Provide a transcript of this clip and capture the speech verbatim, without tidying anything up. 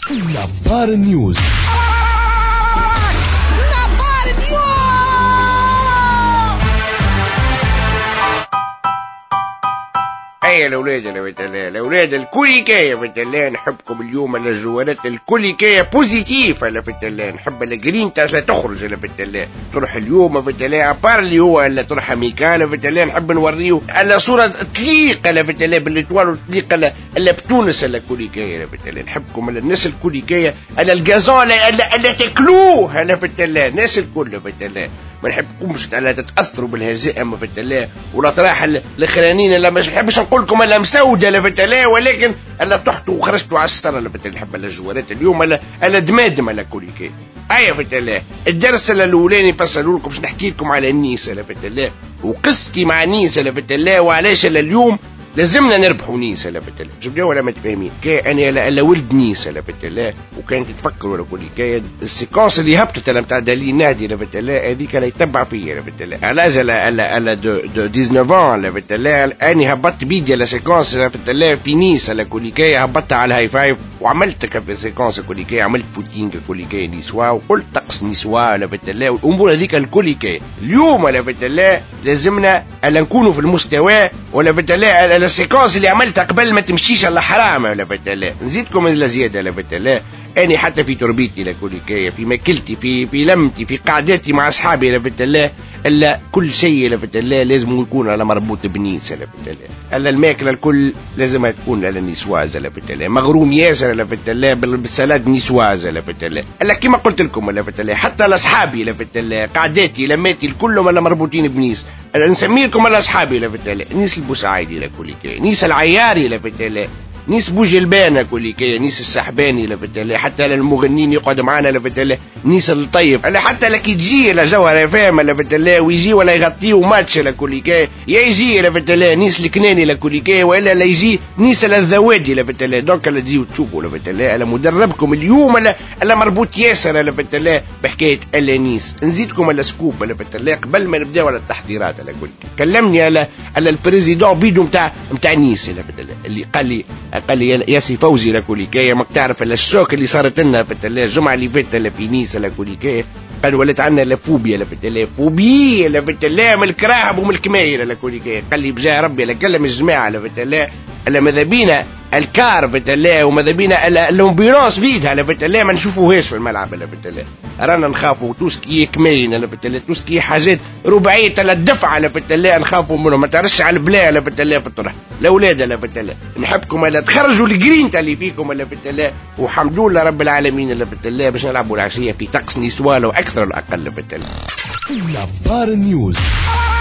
نبار نيوز. نبار نيوز. اي الاولاد الاولاد الكل كاية في التلان. نحبكم اليوم على الجوالات الكل كاية بوزيتيف على في التلان. نحب الجرين تاع تخرج على في التلان، تروح اليوم في التلان ابار اللي هو الا تروح ميكال في التلان. نحب نوريو على صورة تليق على في التلان بالاتوال تليق على على بتونس على كل كاية في التلان. نحبكم على الناس الكل كاية على الجازون اللي تاكلوه على في التلان. الناس الكل في التلان ما نحبكمش على تتاثروا بالهزائم في التلاه ولا طراح الاخرانيين. لا مش نحبش نقول لكم الا مسوده لا في التلاه، ولكن الا تحتوا وخرجتوا على السطر لا في التلاه. نحب على الجوارات اليوم الا الا دمادم على كل كي ايا في التلاه. الدرس الاولاني فصلوا لكم باش نحكي لكم على النيسه لا في التلاه وقصتي مع نيسه لا في التلاه وعلاش اليوم لازمنا نربحوا نيسه لا بالتلا. جبدوا ولا ما تفهمين كي انا لا الا ولد نيسه لا بالتلا. وكان تتفكروا ولا كل كي السيكونس اللي هبطت انا نتاع دالين نادي لا بالتلا هذيك اللي يتبع فيا لا بالتلا. علاش لا لا لا دو دو تسعطاش لا بالتلا اني هبطت بيدي لا سيكونس لا بالتلا في نيسه لا كل كي هبطت على الهاي فايف وعملت كف سيكونس كل كي عملت فوتينغ كل كي نيسوا وقلت طقس نيسوا لا بالتلا والامور هذيك الكل كي. اليوم لا بالتلا لازمنا الا نكونوا في المستوى ولا بالتلا السيكونس اللي عملتها قبل ما تمشيش على حرام ولا بتلا. نزيدكم الا زياده لا بتلا. اني حتى في تربيتي لا كوليكايه في ماكلتي في في لمتي في قعداتي مع اصحابي لا بتلا الا كل شيء لا بتلا لازم يكون على مربوط بنيسه لا بتلا. الا الماكله الكل لازم تكون على نيسواز لا بتلا. مغروم ياسر لا بتلا بالسلاد نيسواز لا بتلا. الا كما قلت لكم لا بتلا حتى لاصحابي لا بتلا قعداتي لماتي كلهم الا مربوطين بنيس. نسمي لكم الا اصحابي لا بتلا نيس البوسعيدي لا كوليكايه، نيس العياري لا بتلا، نيس بوجلبانه كوليكايه، نيس السحباني لا بتلا. حتى المغنيين يقعد معانا لا بتلا نيس الطيب. الا حتى لكي تجي لا جوهر فاهم لا بتلا ويجي ولا يغطيو ماتش لا كوليكايه يا يجي لا بتلا نيس الكناني لا كوليكايه والا لا يجي نيس الذوادي لا بتلا. دونك لا تجيو تشوفوا لا بتلا الا مدربكم اليوم الا الا مربوط ياسر لا بتلا بحكايه الا نيس. نزيدكم الا سكوب لا بتلا قبل ما نبداو على التحضيرات لا قلت كلمني على على البريزيدون بيدو نتاع نتاع نيس لا بتلا اللي قال لي قال لي يا سي فوزي لا كوليكايه ماك تعرف الا الشوك اللي صارت لنا في الجمعه اللي فاتت لا في نيس لا كوليكايه. قال ولات عندنا لا فوبيا لا في فوبيا لا في من الكراهب ومن الكماير لا كوليكايه. قال لي بجاه ربي لا كلم الجماعه لا في الا ماذا بينا الكار بتلا وماذا بينا الامبيلونس بيدها لا بتلا ما نشوفوهاش في الملعب لا بتلا. رانا نخافوا توسكي كمين لا بتلا توسكي حاجات رباعيه لا الدفعه لا بتلا نخافوا منهم. ما تعرفش على البلا لا بتلا في الطرح الاولاد لا بتلا. نحبكم لا تخرجوا الجرين اللي فيكم لا بتلا وحمد لله رب العالمين لا بتلا باش نلعبوا العشيه في طقس نسوان واكثر الاقل بتلا. نبار نيوز.